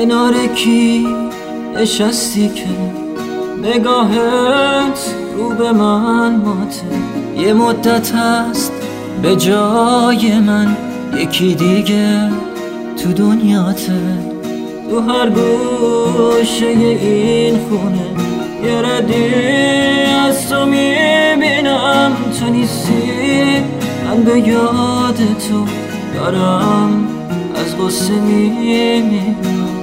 کنار کی نشستی که نگاهت رو به من ماته؟ یه مدت هست به جای من یکی دیگه تو دنیاته. تو هر گوشه این خونه یه ردی از تو میبینم، تو نیستی من به یاد تو دارم از غصه میمیرم.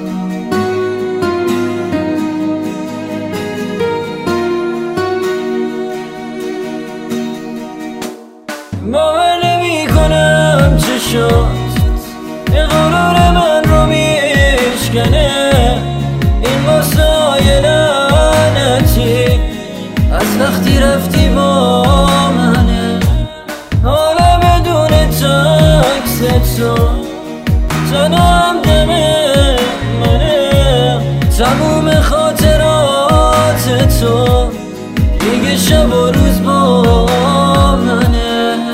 باور نمی کنم چشات غرور من رو میشکنه، این واسه لعنتی از وقتی رفتی با منه. حالا بدون تکس تو تنم دم منه، تموم خاطرات تو دیگه شب و روز با منه.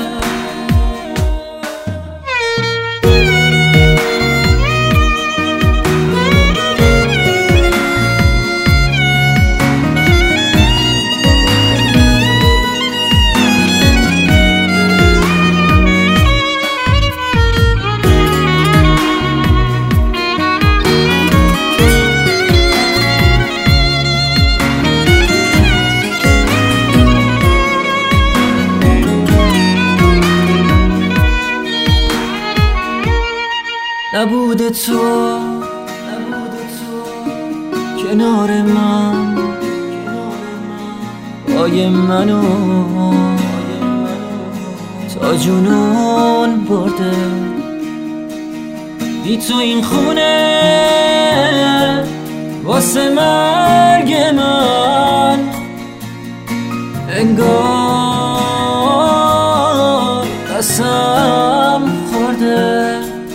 نبود تو کنار من، پای منو تا جنون برده. بی تو این خونه واسه مرگ من انگار قسم خورده.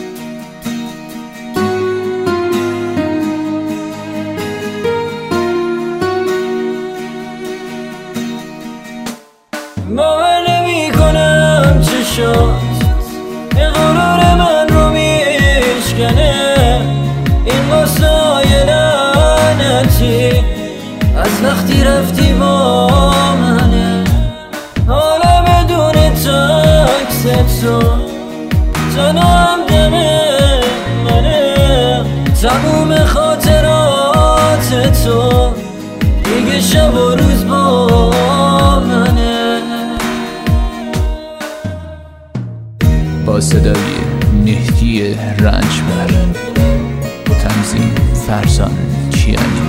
باور نمی کنم چشات غرور من رو میشکنه، این واسه لعنتی از وقتی رفتی با منه. حالا بدون تکس تو تنم دم منه، تموم خاطرات تو دیگه شب و روز با منه. با صدای مهدی رنجبر، تنظیم فرزان چیانی.